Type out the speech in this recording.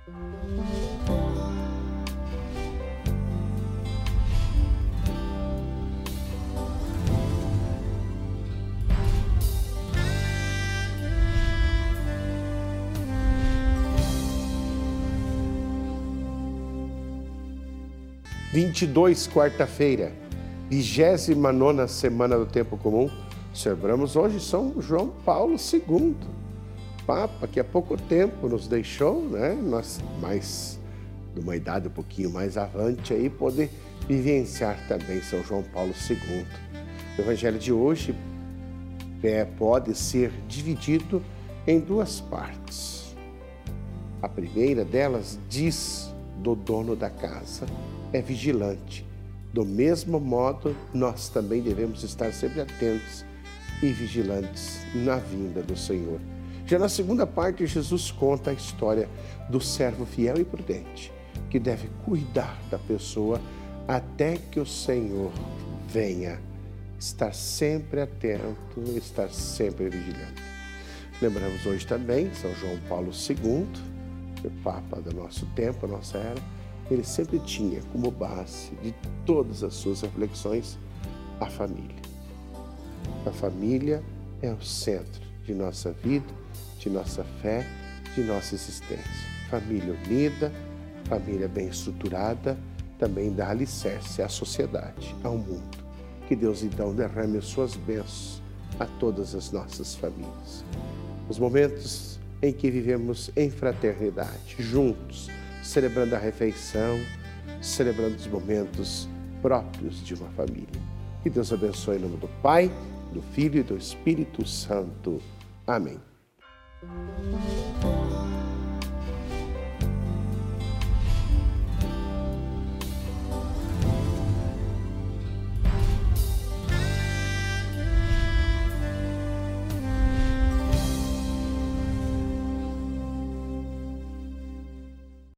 Quarta-feira, 29ª semana do Tempo Comum. Celebramos hoje São João Paulo II, Papa, que há pouco tempo nos deixou, né? Nós, mais de uma idade um pouquinho mais avante, aí poder vivenciar também São João Paulo II. O Evangelho de hoje pode ser dividido em duas partes. A primeira delas diz do dono da casa: é vigilante. Do mesmo modo, nós também devemos estar sempre atentos e vigilantes na vinda do Senhor. Já na segunda parte, Jesus conta a história do servo fiel e prudente, que deve cuidar da pessoa até que o Senhor venha. Estar sempre atento, estar sempre vigilante. Lembramos hoje também São João Paulo II, o Papa do nosso tempo, da nossa era. Ele sempre tinha como base de todas as suas reflexões a família. A família é o centro de nossa vida, de nossa fé, de nossa existência. Família unida, família bem estruturada, também dá alicerce à sociedade, ao mundo. Que Deus então derrame as suas bênçãos a todas as nossas famílias. Os momentos em que vivemos em fraternidade, juntos, celebrando a refeição, celebrando os momentos próprios de uma família. Que Deus abençoe em nome do Pai, do Filho e do Espírito Santo. Amém.